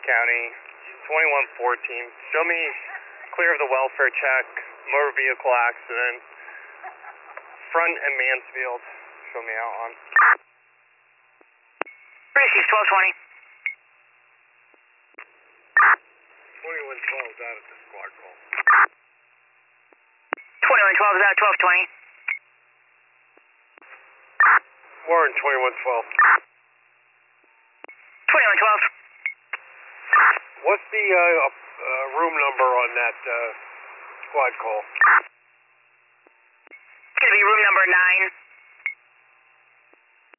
County, 2114. Show me clear of the welfare check, motor vehicle accident, front and Mansfield. Show me out on. 36 1220. 2112 is out at the squad call. 2112 is out 1220. Warren, 2112. 2112. What's the room number on that squad call? It's going to be room number 9.